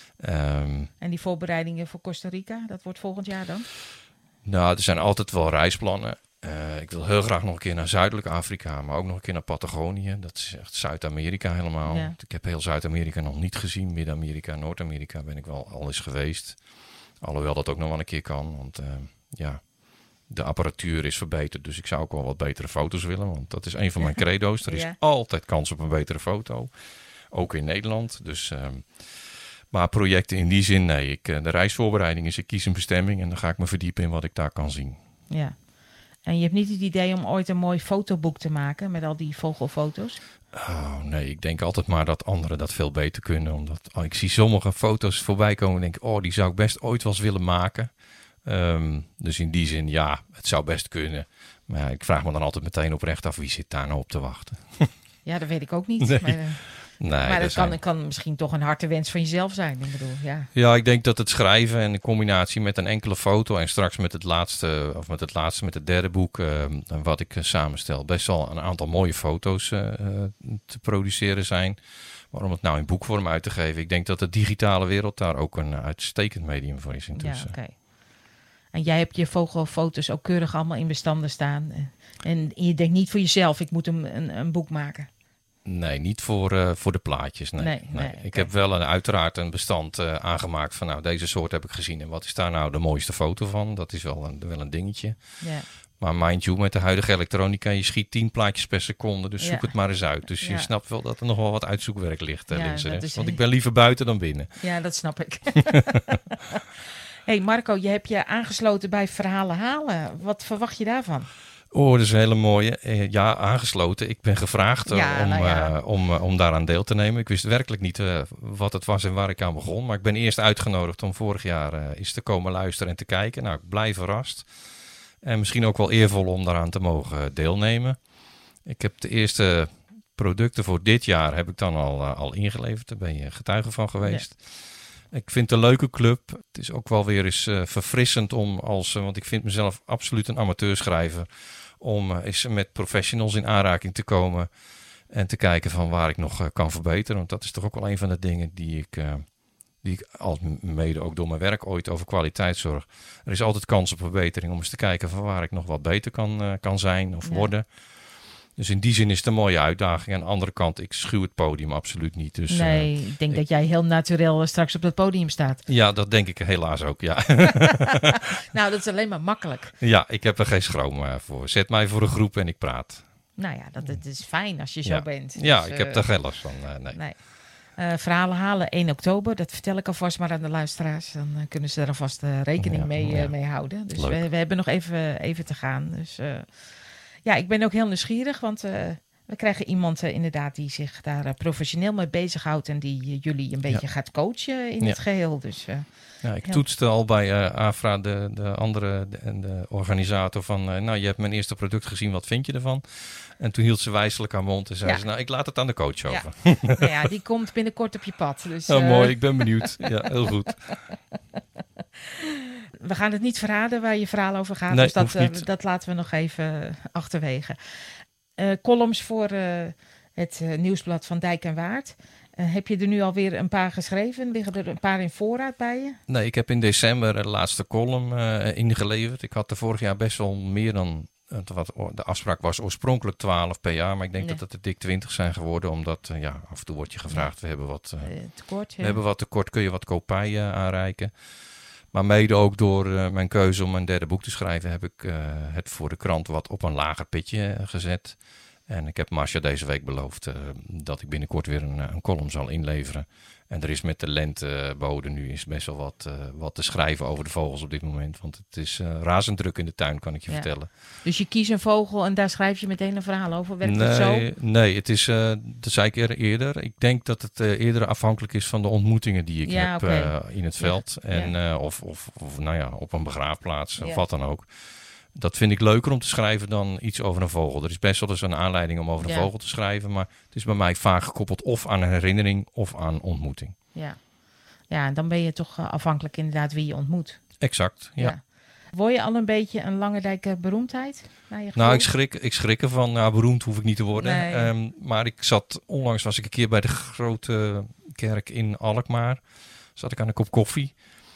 Speaker 2: Um,
Speaker 1: En die voorbereidingen voor Costa Rica, dat wordt volgend jaar dan?
Speaker 2: Nou, er zijn altijd wel reisplannen. Uh, ik wil heel graag nog een keer naar Zuidelijk Afrika, maar ook nog een keer naar Patagonië. Dat is echt Zuid-Amerika helemaal.
Speaker 1: Ja.
Speaker 2: Ik heb heel Zuid-Amerika nog niet gezien. Midden-Amerika, Noord-Amerika ben ik wel al eens geweest. Alhoewel dat ook nog wel een keer kan, want uh, ja, de apparatuur is verbeterd. Dus ik zou ook wel wat betere foto's willen, want dat is een van mijn credo's. Er is
Speaker 1: Ja.
Speaker 2: altijd kans op een betere foto, ook in Nederland. Dus, uh, maar projecten in die zin, nee. Ik, uh, de reisvoorbereiding is, ik kies een bestemming en dan ga ik me verdiepen in wat ik daar kan zien.
Speaker 1: Ja. En je hebt niet het idee om ooit een mooi fotoboek te maken met al die vogelfoto's?
Speaker 2: Oh nee, ik denk altijd maar dat anderen dat veel beter kunnen. Omdat oh, ik zie sommige foto's voorbij komen en denk, oh, die zou ik best ooit wel eens willen maken. Um, dus in die zin, ja, het zou best kunnen. Maar ja, ik vraag me dan altijd meteen oprecht af, wie zit daar nou op te wachten?
Speaker 1: Ja, dat weet ik ook niet.
Speaker 2: Nee.
Speaker 1: Maar, uh,
Speaker 2: Nee,
Speaker 1: maar dat,
Speaker 2: dat
Speaker 1: kan,
Speaker 2: zijn...
Speaker 1: kan misschien toch een hartewens van jezelf zijn. Ik bedoel, ja.
Speaker 2: Ja, ik denk dat het schrijven en in combinatie met een enkele foto en straks met het laatste, of met het laatste, met het derde boek, uh, wat ik uh, samenstel, best wel een aantal mooie foto's uh, te produceren zijn. Maar om het nou in boekvorm uit te geven, ik denk dat de digitale wereld daar ook een uitstekend medium voor is intussen.
Speaker 1: Ja, oké. En jij hebt je vogelfoto's ook keurig allemaal in bestanden staan. En je denkt niet voor jezelf, ik moet een, een, een boek maken.
Speaker 2: Nee, niet voor, uh, voor de plaatjes. Nee,
Speaker 1: nee,
Speaker 2: nee.
Speaker 1: nee
Speaker 2: Ik
Speaker 1: okay.
Speaker 2: heb wel een, uiteraard een bestand uh, aangemaakt van nou, deze soort heb ik gezien. En wat is daar nou de mooiste foto van? Dat is wel een, wel een dingetje.
Speaker 1: Ja.
Speaker 2: Maar mind you, met de huidige elektronica, je schiet tien plaatjes per seconde. Dus zoek ja. het maar eens uit. Dus ja. je snapt wel dat er nog wel wat uitzoekwerk ligt. Uh,
Speaker 1: ja,
Speaker 2: links en rechts.
Speaker 1: is...
Speaker 2: Want ik ben liever buiten dan binnen.
Speaker 1: Ja, dat snap ik. Hey Marco, je hebt je aangesloten bij Verhalen Halen. Wat verwacht je daarvan?
Speaker 2: Oh, dat is een hele mooie. Uh, ja, aangesloten. Ik ben gevraagd uh, ja, om, nou ja. uh, om, uh, om daaraan deel te nemen. Ik wist werkelijk niet uh, wat het was en waar ik aan begon. Maar ik ben eerst uitgenodigd om vorig jaar uh, eens te komen luisteren en te kijken. Nou, ik blijf verrast. En misschien ook wel eervol om daaraan te mogen deelnemen. Ik heb de eerste producten voor dit jaar heb ik dan al, uh, al ingeleverd. Daar ben je getuige van geweest. Ja. Ik vind het een leuke club. Het is ook wel weer eens uh, verfrissend om als, uh, want ik vind mezelf absoluut een amateurschrijver, om uh, eens met professionals in aanraking te komen en te kijken van waar ik nog uh, kan verbeteren. Want dat is toch ook wel een van de dingen die ik, uh, die ik al mede ook door mijn werk ooit over kwaliteit zorg. Er is altijd kans op verbetering om eens te kijken van waar ik nog wat beter kan, uh, kan zijn of ja. worden. Dus in die zin is het een mooie uitdaging. Aan de andere kant, ik schuw het podium absoluut niet. Dus,
Speaker 1: nee, uh, ik denk ik, dat jij heel naturel straks op dat podium staat.
Speaker 2: Ja, dat denk ik helaas ook, ja.
Speaker 1: Nou, dat is alleen maar makkelijk.
Speaker 2: Ja, ik heb er geen schroom uh, voor. Zet mij voor een groep en ik praat.
Speaker 1: Nou ja, dat, dat is fijn als je zo
Speaker 2: ja.
Speaker 1: bent.
Speaker 2: Ja,
Speaker 1: dus,
Speaker 2: ik heb uh, er geen last van. Uh, nee.
Speaker 1: nee. Uh, verhalen halen één oktober, dat vertel ik alvast maar aan de luisteraars. Dan uh, kunnen ze er alvast uh, rekening ja, mee, uh, ja. mee houden. Dus we, we hebben nog even, even te gaan. Dus... Uh, Ja, ik ben ook heel nieuwsgierig, want uh, we krijgen iemand uh, inderdaad die zich daar uh, professioneel mee bezighoudt en die uh, jullie een beetje ja. gaat coachen in ja. het geheel. Dus, uh,
Speaker 2: ja, ik heel... toetste al bij uh, Afra, de, de andere en de, de organisator, van uh, nou, je hebt mijn eerste product gezien, wat vind je ervan? En toen hield ze wijselijk haar mond en zei ja. ze, nou, ik laat het aan de coach over.
Speaker 1: Ja. Nou ja, die komt binnenkort op je pad. Dus,
Speaker 2: oh,
Speaker 1: uh...
Speaker 2: mooi, ik ben benieuwd. Ja, heel goed.
Speaker 1: We gaan het niet verraden waar je verhaal over gaat.
Speaker 2: Nee,
Speaker 1: dus dat, uh, dat laten we nog even achterwege. Uh, columns voor uh, het uh, nieuwsblad van Dijk en Waard. Uh, heb je er nu alweer een paar geschreven? Liggen er een paar in voorraad bij je?
Speaker 2: Nee, ik heb in december de laatste column uh, ingeleverd. Ik had er vorig jaar best wel meer dan... Uh, wat, de afspraak was oorspronkelijk twaalf per jaar. Maar ik denk ja. dat het er dik twintig zijn geworden. Omdat uh, ja, af en toe wordt je gevraagd. Ja. We hebben wat uh, uh, tekort. Ja. We hebben wat tekort. Kun je wat kopij uh, aanreiken? Maar mede ook door uh, mijn keuze om een derde boek te schrijven... heb ik uh, het voor de krant wat op een lager pitje uh, gezet... En ik heb Marcia deze week beloofd uh, dat ik binnenkort weer een, een column zal inleveren. En er is met de lentebode nu is best wel wat, uh, wat te schrijven over de vogels op dit moment. Want het is uh, razend druk in de tuin, kan ik je ja. vertellen.
Speaker 1: Dus je kiest een vogel en daar schrijf je meteen een verhaal over? Werkt
Speaker 2: nee,
Speaker 1: het zo?
Speaker 2: Nee, het is, uh, dat zei ik eerder. Ik denk dat het uh, eerder afhankelijk is van de ontmoetingen die ik
Speaker 1: ja,
Speaker 2: heb
Speaker 1: okay.
Speaker 2: uh, in het veld.
Speaker 1: Ja.
Speaker 2: En,
Speaker 1: Ja.
Speaker 2: Uh, of, of, of nou ja, op een begraafplaats,
Speaker 1: Ja.
Speaker 2: of wat dan ook. Dat vind ik leuker om te schrijven dan iets over een vogel. Er is best wel eens een aanleiding om over een ja. vogel te schrijven. Maar het is bij mij vaak gekoppeld of aan een herinnering of aan ontmoeting.
Speaker 1: Ja, ja en dan ben je toch uh, afhankelijk inderdaad wie je ontmoet.
Speaker 2: Exact, ja. ja.
Speaker 1: Word je al een beetje een Langendijker beroemdheid? Naar je
Speaker 2: nou, ik schrik, ik schrik ervan. Nou, beroemd hoef ik niet te worden.
Speaker 1: Nee.
Speaker 2: Um, maar ik zat, onlangs was ik een keer bij de grote kerk in Alkmaar. Zat ik aan een kop koffie.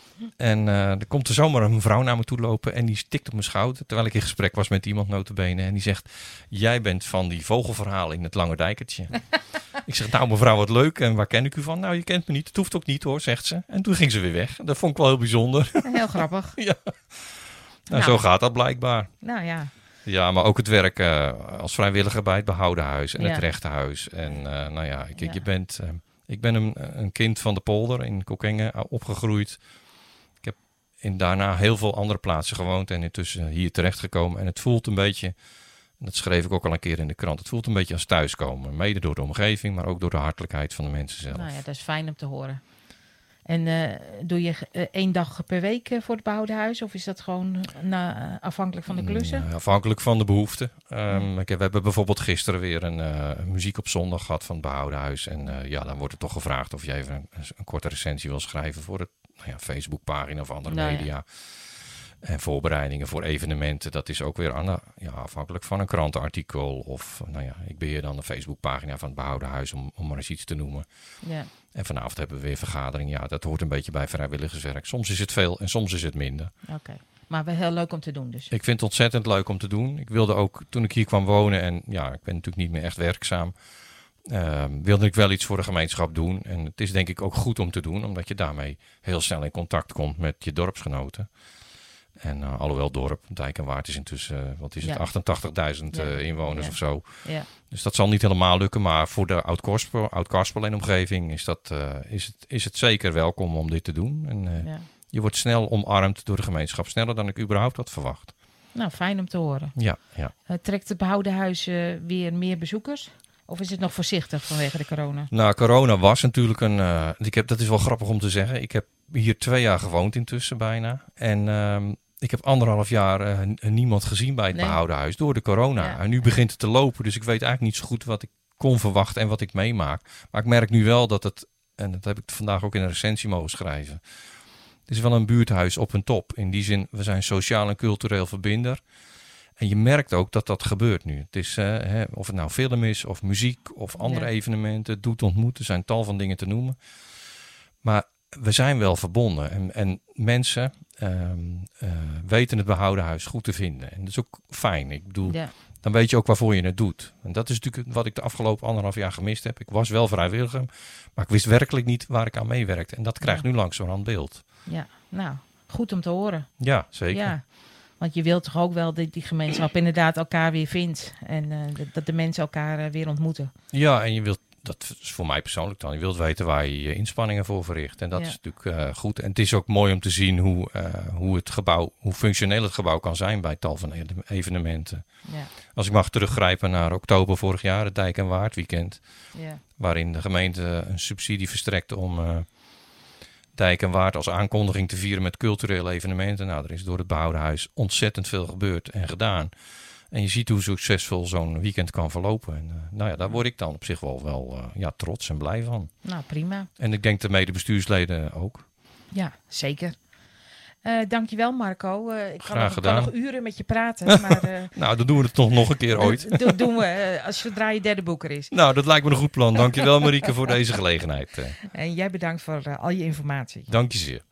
Speaker 2: En uh, er komt er zomaar een vrouw naar me toe lopen en die stikt op mijn schouder. Terwijl ik in gesprek was met iemand nota bene. En die zegt, jij bent van die vogelverhalen in het Langerdijkertje. Ik zeg, nou mevrouw, wat leuk. En waar ken ik u van? Nou, je kent me niet. Het hoeft ook niet hoor, zegt ze. En toen ging ze weer weg. Dat vond ik wel heel bijzonder.
Speaker 1: Heel grappig.
Speaker 2: ja. Nou, nou, zo gaat dat blijkbaar.
Speaker 1: Nou ja.
Speaker 2: Ja, maar ook het werk uh, als vrijwilliger bij het behouden huis en ja. het rechtenhuis. En uh, nou ja, ik, ja. Je bent, uh, ik ben een, een kind van de polder in Kockengen opgegroeid. Ik heb in daarna heel veel andere plaatsen gewoond en intussen hier terechtgekomen. En het voelt een beetje, dat schreef ik ook al een keer in de krant, het voelt een beetje als thuiskomen. Mede door de omgeving, maar ook door de hartelijkheid van de mensen zelf.
Speaker 1: Nou ja, dat is fijn om te horen. En uh, doe je uh, één dag per week uh, voor het behouden huis? Of is dat gewoon uh, uh, afhankelijk van de klussen?
Speaker 2: Uh, afhankelijk van de behoeften. Um, ik, we hebben bijvoorbeeld gisteren weer een uh, muziek op zondag gehad van het behouden huis. En uh, ja, dan wordt er toch gevraagd of je even een, een korte recensie wil schrijven voor het nou ja, Facebookpagina of andere nou, media. Ja. En voorbereidingen voor evenementen, dat is ook weer aan, ja, afhankelijk van een krantenartikel. Of nou ja, ik beheer dan de Facebookpagina van het behouden huis, om, om maar eens iets te noemen.
Speaker 1: Ja.
Speaker 2: En vanavond hebben we weer vergadering. Ja, dat hoort een beetje bij vrijwilligerswerk. Soms is het veel en soms is het minder.
Speaker 1: Oké, okay. Maar wel heel leuk om te doen dus.
Speaker 2: Ik vind het ontzettend leuk om te doen. Ik wilde ook, toen ik hier kwam wonen en ja, ik ben natuurlijk niet meer echt werkzaam. Uh, wilde ik wel iets voor de gemeenschap doen. En het is denk ik ook goed om te doen, omdat je daarmee heel snel in contact komt met je dorpsgenoten. En uh, alhoewel dorp, Dijk en Waard is intussen, uh, wat is het, ja. achtentachtigduizend ja. uh, inwoners ja. of zo.
Speaker 1: Ja.
Speaker 2: Dus dat zal niet helemaal lukken, maar voor de Oud-Korspel, Oud-Karspel en omgeving is, dat, uh, is, het, is het zeker welkom om dit te doen. En uh, ja. je wordt snel omarmd door de gemeenschap, sneller dan ik überhaupt had verwacht.
Speaker 1: Nou, fijn om te horen.
Speaker 2: Ja, ja.
Speaker 1: Uh, trekt het behouden huis uh, weer meer bezoekers? Of is het nog voorzichtig vanwege de corona? Nou,
Speaker 2: corona was natuurlijk een... Uh, ik heb, dat is wel grappig om te zeggen. Ik heb hier twee jaar gewoond intussen bijna. En uh, ik heb anderhalf jaar uh, niemand gezien bij het nee. behouden huis door de corona. Ja. En nu begint het te lopen, dus ik weet eigenlijk niet zo goed wat ik kon verwachten en wat ik meemaak. Maar ik merk nu wel dat het, en dat heb ik vandaag ook in een recensie mogen schrijven. Het is wel een buurthuis op een top. In die zin, we zijn sociaal en cultureel verbinder. En je merkt ook dat dat gebeurt nu. Het is, uh, hè, of het nou film is, of muziek, of andere ja. evenementen. Doet ontmoeten, er zijn tal van dingen te noemen. Maar we zijn wel verbonden. En, en mensen um, uh, weten het behouden huis goed te vinden. En dat is ook fijn. Ik bedoel, ja. dan weet je ook waarvoor je het doet. En dat is natuurlijk wat ik de afgelopen anderhalf jaar gemist heb. Ik was wel vrijwilliger, maar ik wist werkelijk niet waar ik aan meewerkte. En dat krijgt ja. nu langzamerhand beeld.
Speaker 1: Ja, nou, goed om te horen.
Speaker 2: Ja, zeker.
Speaker 1: Ja. Want je wilt toch ook wel dat die gemeenschap inderdaad elkaar weer vindt. En uh, dat de mensen elkaar uh, weer ontmoeten.
Speaker 2: Ja, en je wilt, dat is voor mij persoonlijk dan, je wilt weten waar je je inspanningen voor verricht. En dat ja. is natuurlijk uh, goed. En het is ook mooi om te zien hoe, uh, hoe het gebouw, hoe functioneel het gebouw kan zijn bij tal van evenementen. Ja. Als ik mag teruggrijpen naar oktober vorig jaar, het Dijk en Waard weekend. Ja. Waarin de gemeente een subsidie verstrekte om... Uh, Dijk en Waard als aankondiging te vieren met culturele evenementen. Nou, er is door het behouden huis ontzettend veel gebeurd en gedaan. En je ziet hoe succesvol zo'n weekend kan verlopen. En, uh, nou ja, daar word ik dan op zich wel, wel uh, ja, trots en blij van.
Speaker 1: Nou, prima.
Speaker 2: En ik denk de medebestuursleden ook.
Speaker 1: Ja, zeker. Uh, dankjewel Marco. Uh, ik kan nog, kan nog uren met je praten. Maar, uh,
Speaker 2: nou, dan doen we het toch nog een keer ooit.
Speaker 1: Dat doen we, uh, als zodra je derde boek er is.
Speaker 2: Nou, dat lijkt me een goed plan. Dankjewel Marieke voor deze gelegenheid.
Speaker 1: En jij bedankt voor uh, al je informatie.
Speaker 2: Dank je zeer.